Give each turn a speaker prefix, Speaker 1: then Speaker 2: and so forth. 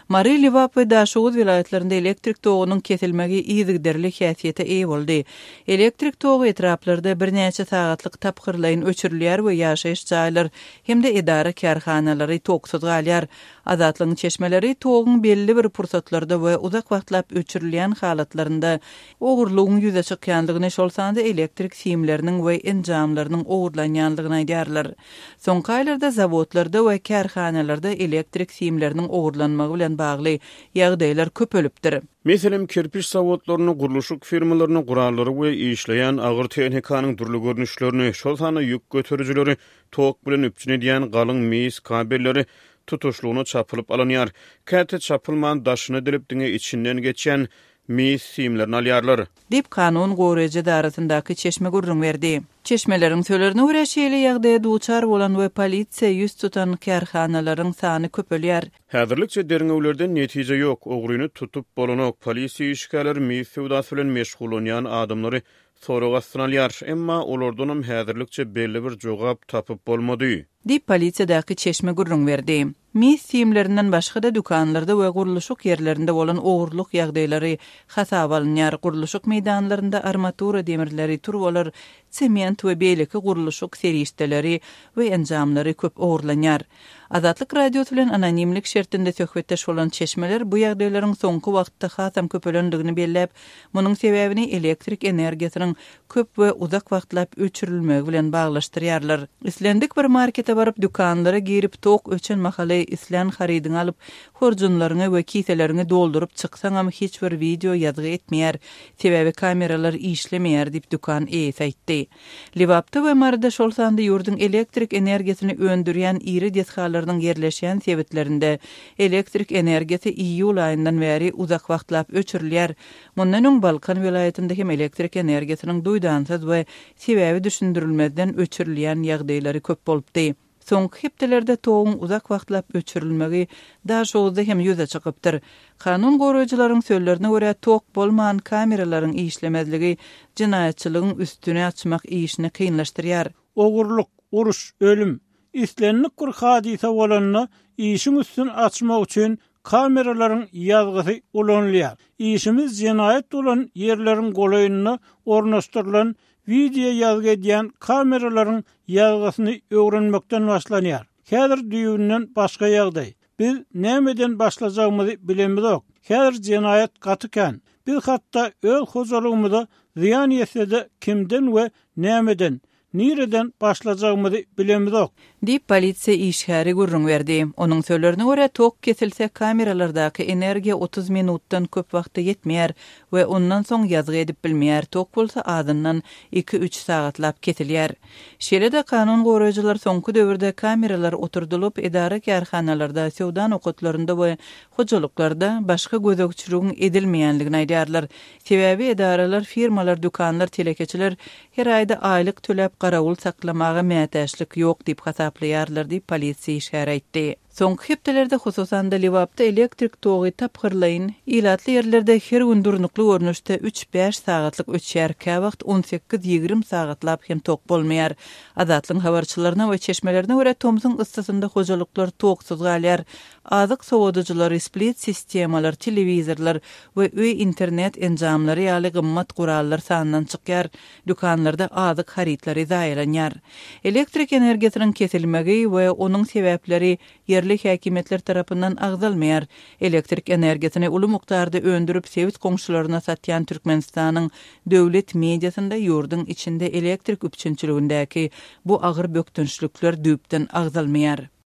Speaker 1: Mari Livap we Daşoğuz vilayetlerinde elektrik toğunun kesilmegi iyigderli häsiýete eý boldy. Elektrik toğu etraplarda bir näçe sagatlyk tapgyrlaýyn öçürilýär we ýaşaýyş jaýlar hemde idara kärhanalary toksuz galýar. Azatlygyň çeşmeleri toğun belli bir pursatlarda we uzak wagtlap öçürilýän halatlarynda ogurlugyň ýüze çykýanlygyny şolsanda elektrik simleriniň we enjamlarynyň ogurlanýanlygyny aýdýarlar. Soňky aýlarda zawodlarda we kärhanalarda elektrik simleriniň ogurlanmagy bilen bagly ýagdaýlar köpelipdir.
Speaker 2: Meselem kirpiç zawodlaryny, guruluşyk firmalaryny gurallary we işleýän agyr tehnikanyň türlü görnüşlerini, şol sany ýük götürüjileri, tok bilen üpçün edýän galyň mis kabelleri tutuşluğunu çapılıp alanýar. Käte çapılman daşyny dilip diňe içinden geçen mis simlerini alýarlar.
Speaker 1: Dip kanun goraýjy darasyndaky çeşme gurrun berdi. Çeşmeleriň söýlerine görä şeýle ýagdaýa duçar bolan we polisiýa ýüz tutan kärhanalaryň sany köpelýär.
Speaker 2: Häzirlikçe deriňewlerden netije ýok. Ogryny tutup bolanok polisiýa işgärleri mis sewdasy bilen meşgul bolýan adamlary soraga synalýar, emma olardan häzirlikçe belli bir jogap tapyp bolmady.
Speaker 1: Dip polisiýadaky çeşme gurrun berdi. Mis simlerinden başga da dukanlarda we guruluşyk ýerlerinde bolan ogurluk ýagdaýlary hasaba alınýar. Guruluşyk meýdanlarynda armatura demirleri turwalar, sement we beýleki guruluşyk serişdeleri we enjamlary köp ogurlanýar. Azatlyk radio bilen anonimlik şertinde söhbetdeş bolan çeşmeler bu ýagdaýlaryň soňky wagtda hasam köpelendigini belläp, munyň sebäbini elektrik energiýasynyň köp we uzak wagtlap öçürilmegi bilen baglaşdyrýarlar. Islendik bir markete baryp dukanlara girip tok öçen mahaly islen haridyny alyp horjunlaryny we kiselerini doldurup çyksaňam hiç bir video ýazgy etmeýär. Sebäbi kameralar işlemeýär diýip dukan eýesi aýtdy. Livapda we Marda şol sanda ýurdun elektrik energiýasyny öndürýän iri deshalarynyň yerleşýän sebitlerinde elektrik energiýasy iýul aýyndan bäri uzak wagtlap öçürilýär. Mundan öň Balkan vilayetinde hem elektrik energiýasynyň duýdansyz we sebäbi düşündirilmeden öçürilýän ýagdaýlary köp bolupdy. Soňky hepdelerde toğun uzak wagtlap öçürilmegi Daşoğuzda hem ýüze çykypdyr. Kanun goraýjylaryň söýlerine görä tok bolman kameralaryň işlemezligi jinaýatçylygyň üstüne açmak işini kynlaşdyrýar.
Speaker 3: Ogurluk, uruş, ölüm, islenlik bir hadisa bolanyny işin üstüne açmak üçin kameralaryň ýazgysy ulanýar. İşimiz jinaýat bolan ýerleriň golaýyny ornaşdyrylan video ýazgy edýän kameralaryň ýazgysyny öwrenmekden başlanýar. Häzir düýünden başga ýagdaý. Biz nämeden başlajagymyzy bilemizok. Häzir jinaýat gatykan. Biz hatda öz hozalygymyza ziýan ýetse kimden we nämeden nireden başlajagymyzy bilemizok.
Speaker 1: Dip polisiýa işgäri gurrun berdi. Onuň söýlerine görä tok kesilse kameralardaky energiýa 30 minutdan köp wagtda yetmeýär we ondan soň ýazgy edip bilmeýär. Tok bolsa azyndan 2-3 sagatlap kesilýär. Şeýle-de kanun goraýjylar soňky döwürde kameralar oturdulyp idara kärhanalarda, sewda nokatlarynda we hojalyklarda başga gözegçiligiň edilmeýänligini aýdýarlar. Sebäbi idaralar, firmalar, dukanlar, telekeçiler her aýda aýlyk töläp garawul saklamaga mätäçlik ýok diýip hasaplaýarlar diýip polisiýa işgär etdi. Soňky hepdelerde hususan da Livapda elektrik togy tapgyrlaýyn, ilatly ýerlerde her gün durnukly görnüşde 3-5 sagatlyk öçýär, käwagt 18-20 sagatlap hem tok bolmaýar. Azatlyň habarçylaryna we çeşmelerine görä Tomsyň ıssasynda hojalyklar toksuz galýar. Azyk sowadyjylar, split sistemalar, telewizorlar we öý internet enjamlary ýaly gymmat gurallar sanyndan çykýar. Dukanlarda azyk haritlary zaýalanýar. Elektrik energiýasynyň kesilmegi we onuň sebäpleri yerli häkimetler tarapyndan agzalmaýar. Elektrik energiýasyny uly mukdarda öndürüp sewit goňşularyna satýan Türkmenistanyň döwlet mediasynda ýurdun içinde elektrik üpçünçiligindäki bu agyr bökdünçlükler düýpden agzalmaýar.